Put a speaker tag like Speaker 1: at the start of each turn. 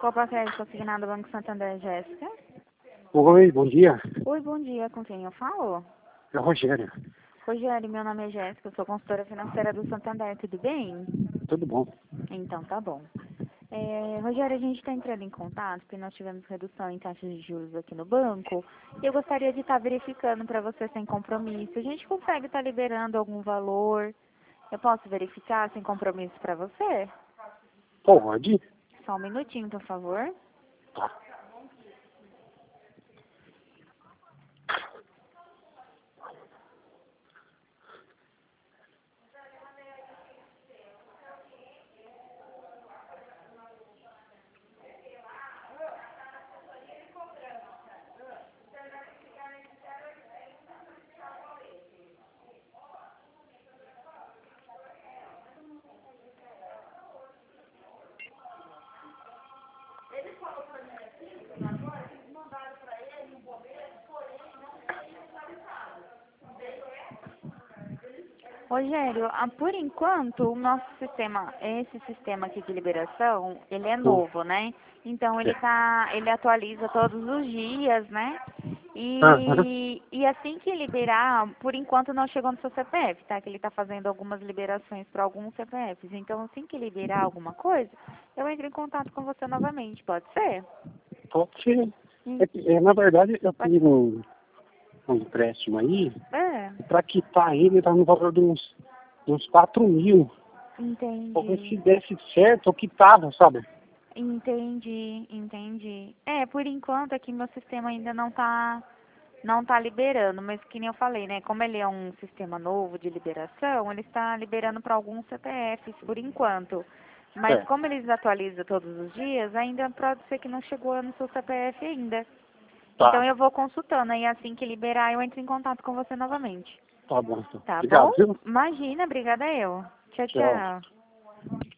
Speaker 1: Copa Crédito Consignado Banco Santander, Jéssica.
Speaker 2: Oi, bom dia.
Speaker 1: Oi, bom dia. Com quem eu falo?
Speaker 2: É o Rogério.
Speaker 1: Rogério, meu nome é Jéssica, eu sou consultora financeira do Santander, tudo bem?
Speaker 2: Tudo bom?
Speaker 1: Então, tá bom. Rogério, a gente está entrando em contato porque nós tivemos redução em taxas de juros aqui no banco e eu gostaria de estar verificando para você sem compromisso. A gente consegue estar liberando algum valor? Eu posso verificar sem compromisso para você?
Speaker 2: Pode?
Speaker 1: Só um minutinho, por favor.
Speaker 2: Tá.
Speaker 1: Rogério, por enquanto, o nosso sistema, esse sistema aqui de liberação, ele é
Speaker 2: Hum.
Speaker 1: novo, né? Então,
Speaker 2: É.
Speaker 1: ele atualiza todos os dias, né?
Speaker 2: Aham.
Speaker 1: E assim que liberar, por enquanto não chegou no seu CPF, tá? Que ele está fazendo algumas liberações para alguns CPFs. Então, assim que liberar alguma coisa, eu entro em contato com você novamente, pode ser?
Speaker 2: Pode ser.
Speaker 1: Hum,
Speaker 2: Na verdade, eu
Speaker 1: Pode.
Speaker 2: fiz um empréstimo aí,
Speaker 1: É,
Speaker 2: para quitar ele, tá no valor de uns 4.000. Pra ver se
Speaker 1: entendi.
Speaker 2: desse certo, eu quitava, sabe?
Speaker 1: Entendi. Por enquanto aqui meu sistema ainda não tá liberando, mas que nem eu falei, né? Como ele é um sistema novo de liberação, ele está liberando para alguns CPFs por enquanto. Mas
Speaker 2: É.
Speaker 1: como eles atualizam todos os dias, ainda pode ser que não chegou no seu CPF ainda. Então
Speaker 2: Tá.
Speaker 1: eu vou consultando e assim que liberar eu entro em contato com você novamente.
Speaker 2: Tá bom, então.
Speaker 1: Tá bom?
Speaker 2: Obrigado, viu?
Speaker 1: Imagina, obrigada eu. Tchau,
Speaker 2: Tchau.
Speaker 1: tchau.